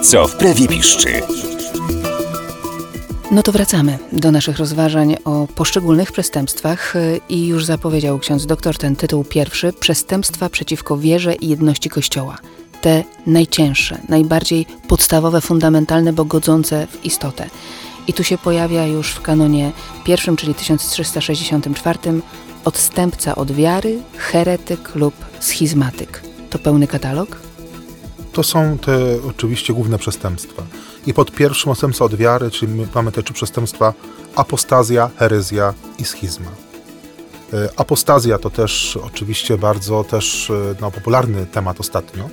co w prawie piszczy. No to wracamy do naszych rozważań o poszczególnych przestępstwach i już zapowiedział ksiądz doktor ten tytuł pierwszy: przestępstwa przeciwko wierze i jedności Kościoła. Te najcięższe, najbardziej podstawowe, fundamentalne, bo godzące w istotę. I tu się pojawia już w kanonie pierwszym, czyli 1364, odstępca od wiary, heretyk lub schizmatyk. To pełny katalog? To są te oczywiście główne przestępstwa. I pod pierwszym odstępstwa od wiary, czyli mamy te trzy przestępstwa: apostazja, herezja i schizma. Apostazja to też oczywiście bardzo popularny temat ostatnio.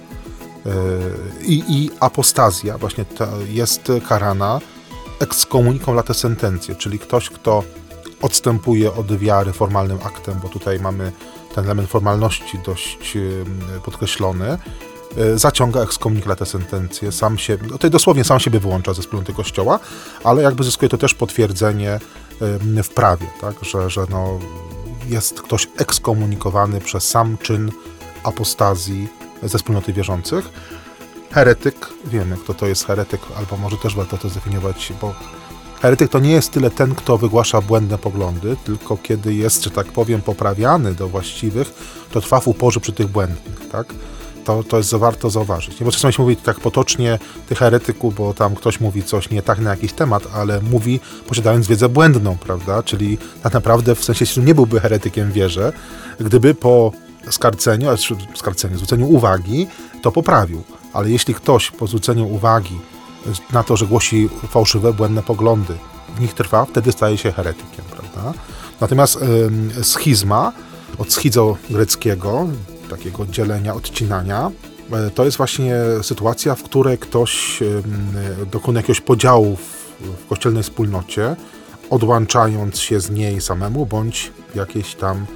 I apostazja właśnie jest karana excommunicum late sentencje, czyli ktoś, kto odstępuje od wiary formalnym aktem, bo tutaj mamy ten element formalności dość podkreślony, zaciąga excommunicum late sentencje, tutaj dosłownie sam siebie wyłącza ze wspólnoty Kościoła, ale jakby zyskuje to też potwierdzenie w prawie, tak? że jest ktoś ekskomunikowany przez sam czyn apostazji ze wspólnoty wierzących. Heretyk, wiemy, kto to jest heretyk, albo może też warto to zdefiniować, bo heretyk to nie jest tyle ten, kto wygłasza błędne poglądy, tylko kiedy jest, że tak powiem, poprawiany do właściwych, to trwa w uporze przy tych błędnych, tak? To jest warto zauważyć. Nie, bo czasami się mówi tak potocznie ty heretyku, bo tam ktoś mówi coś nie tak na jakiś temat, ale mówi posiadając wiedzę błędną, prawda? Czyli tak naprawdę w sensie nie byłby heretykiem w wierze, gdyby po zwróceniu uwagi to poprawił. Ale jeśli ktoś po zwróceniu uwagi na to, że głosi fałszywe, błędne poglądy, w nich trwa, wtedy staje się heretykiem, prawda? Natomiast schizma, od schizo greckiego, takiego dzielenia, odcinania, to jest właśnie sytuacja, w której ktoś dokonuje jakiegoś podziału w kościelnej wspólnocie, odłączając się z niej samemu, bądź w jakiejś tam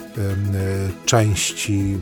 części,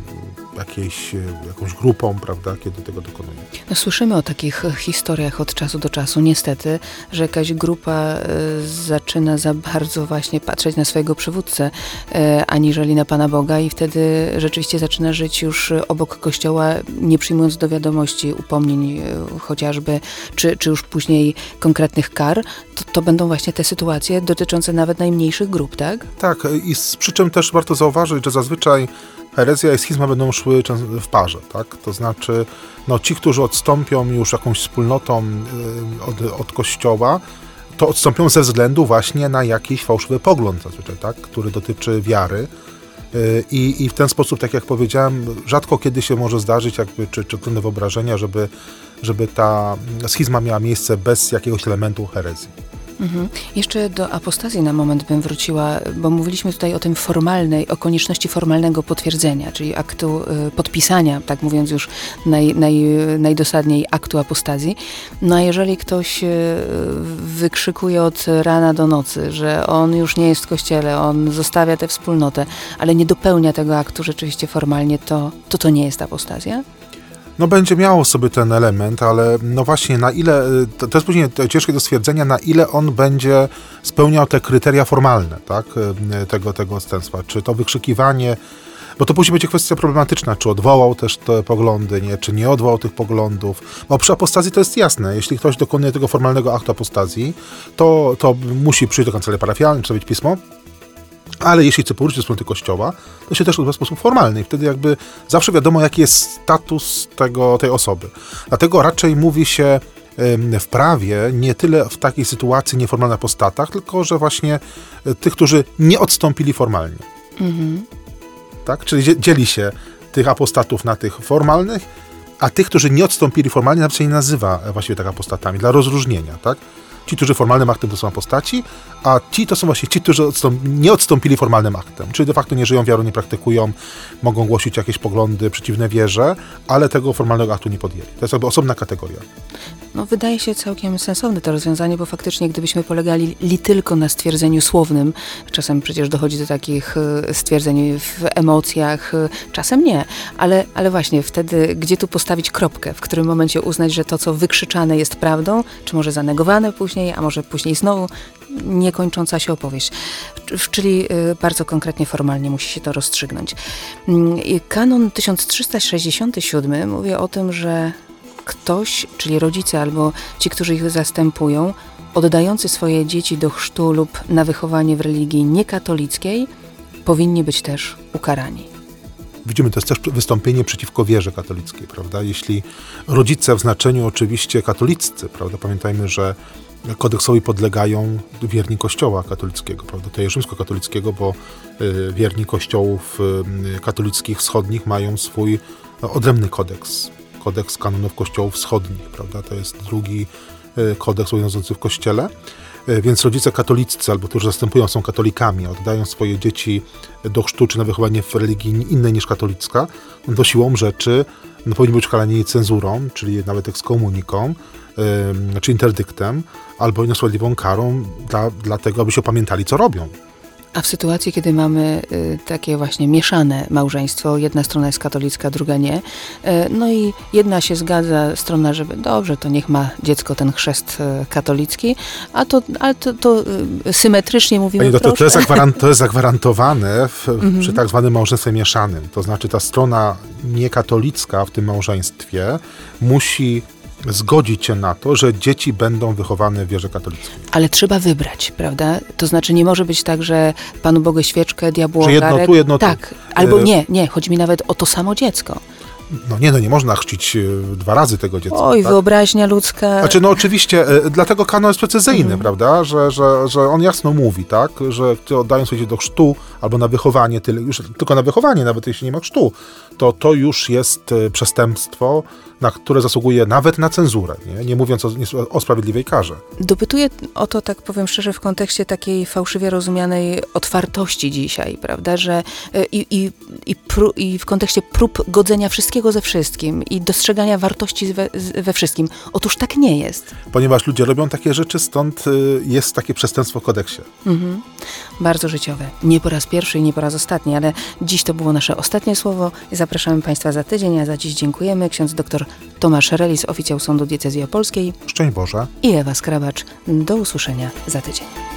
jakąś grupą, prawda, kiedy tego dokonuje. No, słyszymy o takich historiach od czasu do czasu, niestety, że jakaś grupa zaczyna za bardzo właśnie patrzeć na swojego przywódcę, aniżeli na Pana Boga, i wtedy rzeczywiście zaczyna żyć już obok Kościoła, nie przyjmując do wiadomości upomnień chociażby, czy już później konkretnych kar. To będą właśnie te sytuacje dotyczące nawet najmniejszych grup, tak? Tak, i przy czym też warto zauważyć, że zazwyczaj herezja i schizma będą szły w parze, tak? To znaczy, ci, którzy odstąpią już jakąś wspólnotą od Kościoła, to odstąpią ze względu właśnie na jakiś fałszywy pogląd zazwyczaj, tak? Który dotyczy wiary. I w ten sposób, tak jak powiedziałem, rzadko kiedy się może zdarzyć, czy trudne wyobrażenia, żeby ta schizma miała miejsce bez jakiegoś elementu herezji. Jeszcze do apostazji na moment bym wróciła, bo mówiliśmy tutaj o tym o konieczności formalnego potwierdzenia, czyli aktu podpisania, tak mówiąc już najdosadniej, aktu apostazji. No a jeżeli ktoś wykrzykuje od rana do nocy, że on już nie jest w Kościele, on zostawia tę wspólnotę, ale nie dopełnia tego aktu rzeczywiście formalnie, to nie jest apostazja? Będzie miało sobie ten element, ale właśnie na ile, to jest później ciężkie do stwierdzenia, na ile on będzie spełniał te kryteria formalne, tak, tego odstępstwa. Czy to wykrzykiwanie, bo to później będzie kwestia problematyczna, czy odwołał też te poglądy, czy nie odwołał tych poglądów. Bo przy apostazji to jest jasne, jeśli ktoś dokonuje tego formalnego aktu apostazji, to musi przyjść do kancelarii parafialnej, przedstawić pismo. Ale jeśli chce powrócić do wspólnoty Kościoła, to się też odbywa w sposób formalny. I wtedy jakby zawsze wiadomo, jaki jest status tej osoby. Dlatego raczej mówi się w prawie nie tyle w takiej sytuacji nieformalnej apostatach, tylko że właśnie tych, którzy nie odstąpili formalnie. Tak? Czyli dzieli się tych apostatów na tych formalnych, a tych, którzy nie odstąpili formalnie, nawet się nie nazywa właściwie tak apostatami, dla rozróżnienia, tak? Ci, którzy formalnym aktem to są apostaci, a ci to są właśnie ci, którzy nie odstąpili formalnym aktem. Czyli de facto nie żyją wiarą, nie praktykują, mogą głosić jakieś poglądy przeciwne wierze, ale tego formalnego aktu nie podjęli. To jest jakby osobna kategoria. Wydaje się całkiem sensowne to rozwiązanie, bo faktycznie gdybyśmy polegali tylko na stwierdzeniu słownym, czasem przecież dochodzi do takich stwierdzeń w emocjach, czasem nie, ale właśnie wtedy, gdzie tu postawić kropkę, w którym momencie uznać, że to, co wykrzyczane jest prawdą, czy może zanegowane później, a może później znowu niekończąca się opowieść. Czyli bardzo konkretnie, formalnie musi się to rozstrzygnąć. Kanon 1367 mówi o tym, że ktoś, czyli rodzice albo ci, którzy ich zastępują, oddający swoje dzieci do chrztu lub na wychowanie w religii niekatolickiej, powinni być też ukarani. Widzimy, to jest też wystąpienie przeciwko wierze katolickiej, prawda? Jeśli rodzice w znaczeniu oczywiście katoliccy, prawda? Pamiętajmy, że kodeksowi podlegają wierni Kościoła katolickiego, prawda? To jest rzymskokatolickiego, bo wierni kościołów katolickich wschodnich mają swój odrębny kodeks kanonów kościołów wschodnich, prawda? To jest drugi kodeks obowiązujący w Kościele. Więc rodzice katolicy, albo którzy zastępują, są katolikami, oddają swoje dzieci do chrztu czy na wychowanie w religii innej niż katolicka, to siłą rzeczy powinni być ukarani cenzurą, czyli nawet ekskomuniką, czy interdyktem, albo niesprawiedliwą karą dla tego, aby się opamiętali, co robią. A w sytuacji, kiedy mamy takie właśnie mieszane małżeństwo, jedna strona jest katolicka, druga nie, no i jedna się zgadza, strona, żeby dobrze, to niech ma dziecko ten chrzest katolicki, ale to symetrycznie mówimy, proszę. To jest zagwarantowane przy tak zwanym małżeństwie mieszanym. To znaczy ta strona niekatolicka w tym małżeństwie musi zgodzić się na to, że dzieci będą wychowane w wierze katolickiej. Ale trzeba wybrać, prawda? To znaczy nie może być tak, że Panu Bogu świeczkę, diabłu że ogarek. jedno tu. Tak, albo nie, chodzi mi nawet o to samo dziecko. Nie można chrzcić 2 razy tego dziecka. Oj, tak? wyobraźnia ludzka. Znaczy, oczywiście, dlatego kanon jest precyzyjny, prawda? Że on jasno mówi, tak? Że oddają sobie do chrztu albo na wychowanie, już tylko na wychowanie, nawet jeśli nie ma chrztu, to już jest przestępstwo, na które zasługuje nawet na cenzurę, nie mówiąc o sprawiedliwej karze. Dopytuję o to, tak powiem szczerze, w kontekście takiej fałszywie rozumianej otwartości dzisiaj, prawda, że i w kontekście prób godzenia wszystkiego ze wszystkim i dostrzegania wartości we wszystkim. Otóż tak nie jest. Ponieważ ludzie robią takie rzeczy, stąd jest takie przestępstwo w kodeksie. Bardzo życiowe. Nie po raz pierwszy i nie po raz ostatni, ale dziś to było nasze ostatnie słowo. Zapraszamy Państwa za tydzień, a za dziś dziękujemy. Ksiądz dr Tomasz Relis, oficjał Sądu Diecezji Opolskiej. Szczęść Boże. I Ewa Skrabacz. Do usłyszenia za tydzień.